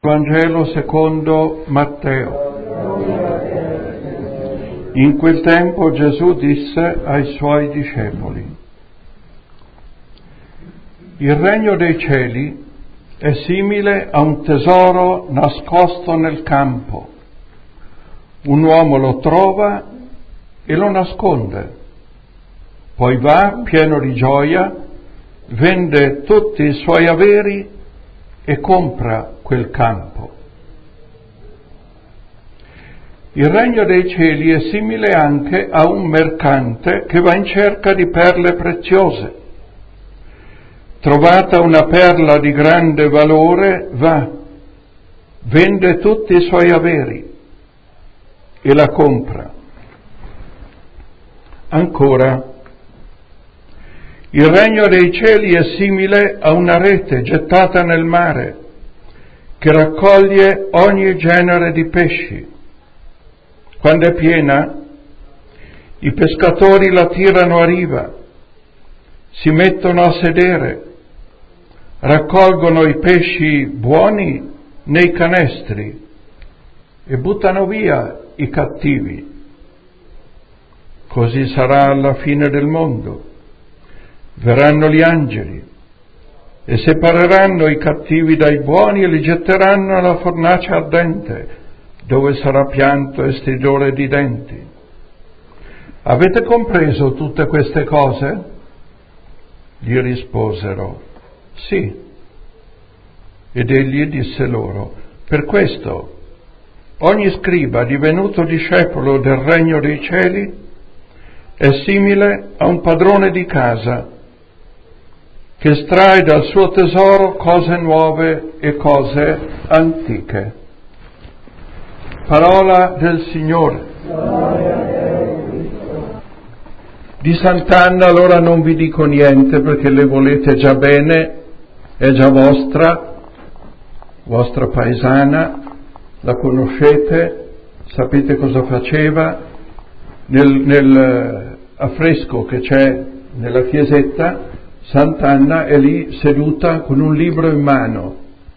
Vangelo secondo Matteo. In quel tempo Gesù disse ai suoi discepoli: il regno dei cieli è simile a un tesoro nascosto nel campo. Un uomo lo trova e lo nasconde. Poi va, pieno di gioia, vende tutti i suoi averi e compra quel campo. Il regno dei cieli è simile anche a un mercante che va in cerca di perle preziose. Trovata una perla di grande valore, va, vende tutti i suoi averi e la compra. Ancora, il regno dei cieli è simile a una rete gettata nel mare che raccoglie ogni genere di pesci. Quando è piena, i pescatori la tirano a riva, si mettono a sedere, raccolgono i pesci buoni nei canestri e buttano via i cattivi. Così sarà alla fine del mondo. Verranno gli angeli e separeranno i cattivi dai buoni e li getteranno alla fornace ardente, dove sarà pianto e stridore di denti. Avete compreso tutte queste cose? Gli risposero: sì. Ed egli disse loro: per questo ogni scriba divenuto discepolo del regno dei cieli è simile a un padrone di casa che estrae dal suo tesoro cose nuove e cose antiche. Parola del Signore. Di Sant'Anna allora non vi dico niente, perché le volete già bene, è già vostra paesana, la conoscete, sapete cosa faceva. Nel affresco che c'è nella chiesetta, Sant'Anna è lì seduta con un libro in mano.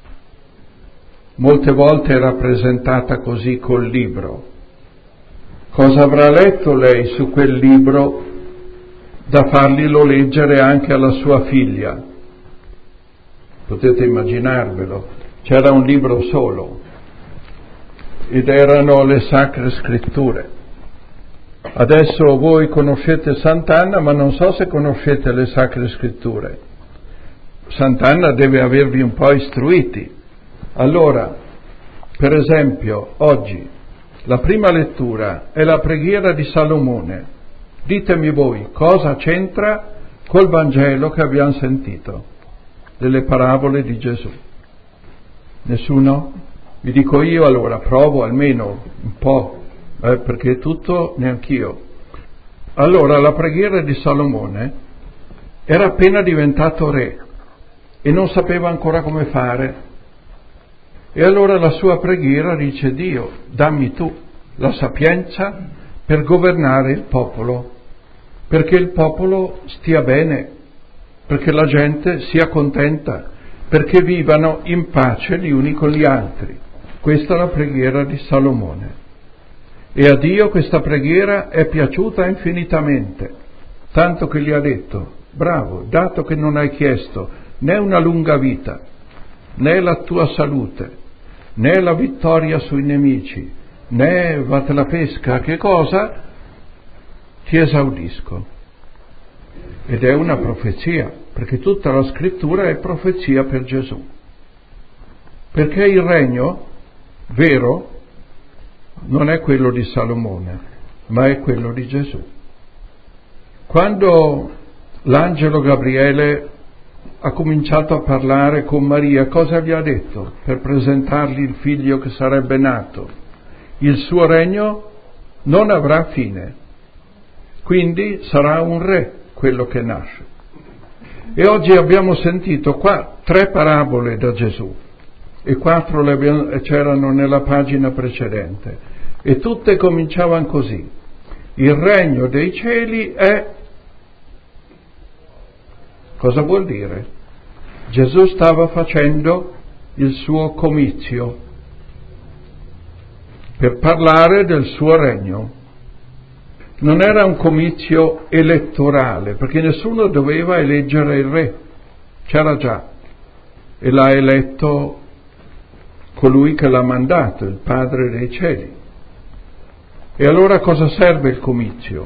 Molte volte è rappresentata così col libro. Cosa avrà letto lei su quel libro da farglielo leggere anche alla sua figlia? Potete immaginarvelo. C'era un libro solo ed erano le Sacre Scritture. Adesso voi conoscete Sant'Anna, ma non so se conoscete le Sacre Scritture. Sant'Anna deve avervi un po' istruiti. Allora, per esempio, oggi la prima lettura è la preghiera di Salomone. Ditemi voi, cosa c'entra col Vangelo che abbiamo sentito, delle parabole di Gesù? Nessuno? Vi dico io allora, provo almeno un po'. Perché tutto neanch'io. Allora, la preghiera di Salomone era appena diventato re e non sapeva ancora come fare. E allora la sua preghiera dice: Dio, dammi tu la sapienza per governare il popolo, perché il popolo stia bene, perché la gente sia contenta, perché vivano in pace gli uni con gli altri. Questa è la preghiera di Salomone. E a Dio questa preghiera è piaciuta infinitamente, tanto che gli ha detto: bravo, dato che non hai chiesto né una lunga vita, né la tua salute, né la vittoria sui nemici, né vatte la pesca, che cosa? Ti esaudisco. Ed è una profezia, perché tutta la scrittura è profezia per Gesù. Perché il regno vero non è quello di Salomone, ma è quello di Gesù. Quando l'angelo Gabriele ha cominciato a parlare con Maria, cosa gli ha detto per presentargli il figlio che sarebbe nato? Il suo regno non avrà fine, quindi sarà un re quello che nasce. E oggi abbiamo sentito qua 3 parabole da Gesù e 4 c'erano nella pagina precedente. E tutte cominciavano così: il regno dei cieli è... Cosa vuol dire? Gesù stava facendo il suo comizio per parlare del suo regno. Non era un comizio elettorale, perché nessuno doveva eleggere il re, c'era già, e l'ha eletto colui che l'ha mandato, il Padre dei cieli. E allora cosa serve il comizio?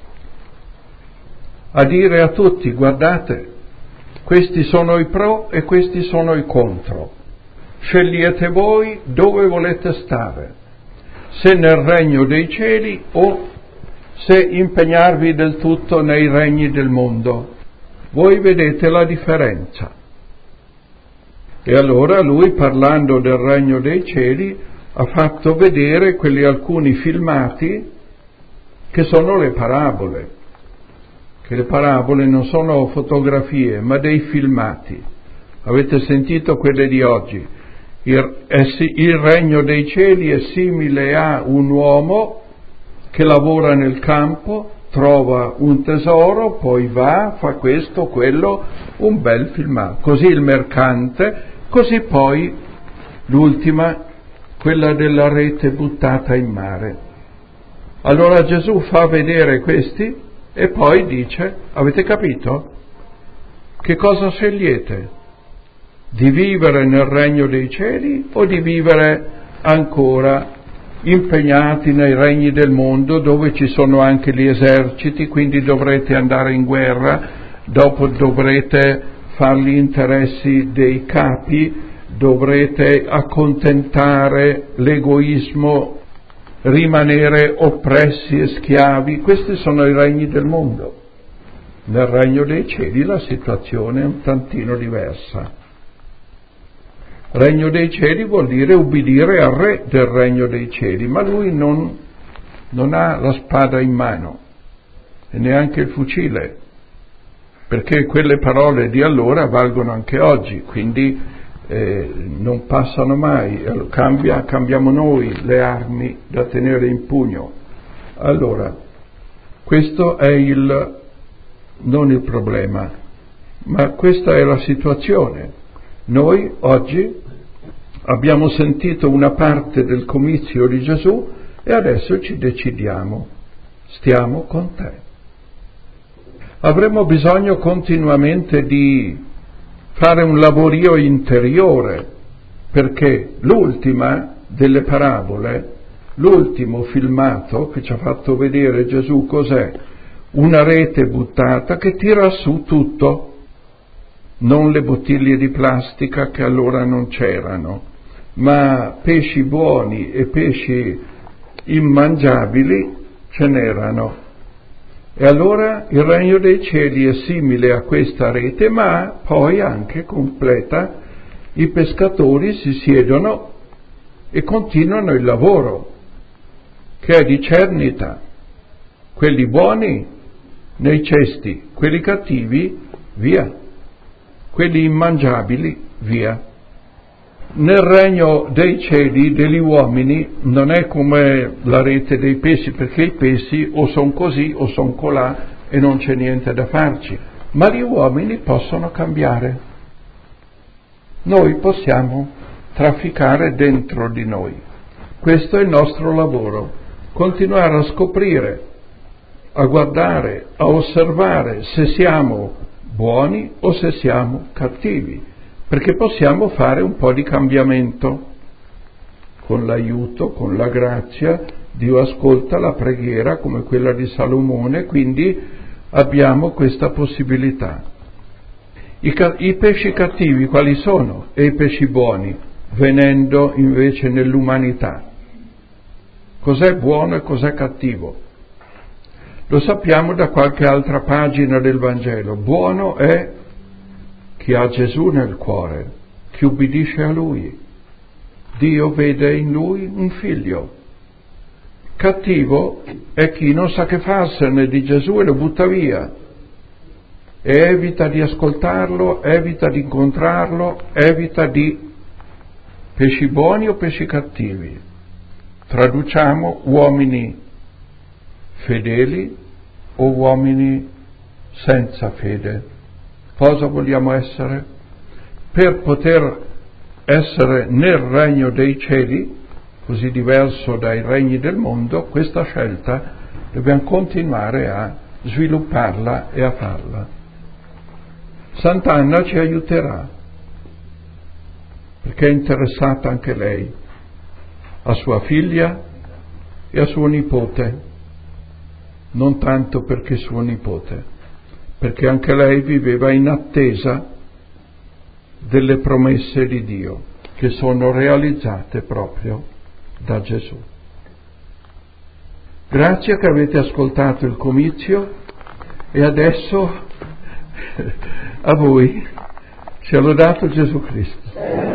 A dire a tutti: guardate, questi sono i pro e questi sono i contro, scegliete voi dove volete stare, se nel regno dei cieli o se impegnarvi del tutto nei regni del mondo. Voi vedete la differenza. E allora lui, parlando del regno dei cieli, ha fatto vedere quelli alcuni filmati che sono le parabole, che le parabole non sono fotografie ma dei filmati. Avete sentito quelle di oggi? Il regno dei cieli è simile a un uomo che lavora nel campo, trova un tesoro, poi va, fa questo, quello, un bel filmato. Così il mercante, così poi l'ultima, quella della rete buttata in mare. Allora Gesù fa vedere questi e poi dice: avete capito? Che cosa scegliete? Di vivere nel regno dei cieli o di vivere ancora impegnati nei regni del mondo, dove ci sono anche gli eserciti, quindi dovrete andare in guerra, dopo dovrete fare gli interessi dei capi, dovrete accontentare l'egoismo, rimanere oppressi e schiavi. Questi sono i regni del mondo. Nel regno dei cieli la situazione è un tantino diversa. Regno dei cieli vuol dire ubbidire al re del regno dei cieli, ma lui non ha la spada in mano e neanche il fucile, perché quelle parole di allora valgono anche oggi, quindi non passano mai. Cambiamo noi le armi da tenere in pugno. Allora, questo è non il problema, ma questa è la situazione. Noi oggi abbiamo sentito una parte del comizio di Gesù e adesso ci decidiamo: stiamo con te. Avremo bisogno continuamente di fare un lavorio interiore, perché l'ultima delle parabole, l'ultimo filmato che ci ha fatto vedere Gesù, cos'è? Una rete buttata che tira su tutto. Non le bottiglie di plastica, che allora non c'erano, ma pesci buoni e pesci immangiabili ce n'erano. E allora il regno dei cieli è simile a questa rete, ma poi anche completa. I pescatori si siedono e continuano il lavoro, che è di cernita. Quelli buoni nei cesti, quelli cattivi via. Quelli immangiabili, via. Nel regno dei cieli, degli uomini, non è come la rete dei pesci, perché i pesci o sono così o sono colà e non c'è niente da farci, ma gli uomini possono cambiare. Noi possiamo trafficare dentro di noi. Questo è il nostro lavoro, continuare a scoprire, a guardare, a osservare se siamo buoni o se siamo cattivi, perché possiamo fare un po' di cambiamento. Con l'aiuto, con la grazia, Dio ascolta la preghiera come quella di Salomone, quindi abbiamo questa possibilità. I pesci cattivi quali sono? E i pesci buoni, venendo invece nell'umanità. Cos'è buono e cos'è cattivo? Lo sappiamo da qualche altra pagina del Vangelo. Buono è chi ha Gesù nel cuore, chi ubbidisce a Lui. Dio vede in Lui un figlio. Cattivo è chi non sa che farsene di Gesù e lo butta via. E evita di ascoltarlo, evita di incontrarlo, evita di pesci buoni o pesci cattivi. Traduciamo uomini fedeli o uomini senza fede. Cosa vogliamo essere? Per poter essere nel regno dei cieli, così diverso dai regni del mondo, questa scelta dobbiamo continuare a svilupparla e a farla. Sant'Anna ci aiuterà, perché è interessata anche lei a sua figlia e a suo nipote, non tanto perché suo nipote, perché anche lei viveva in attesa delle promesse di Dio, che sono realizzate proprio da Gesù. Grazie che avete ascoltato il comizio e adesso a voi sia lodato Gesù Cristo.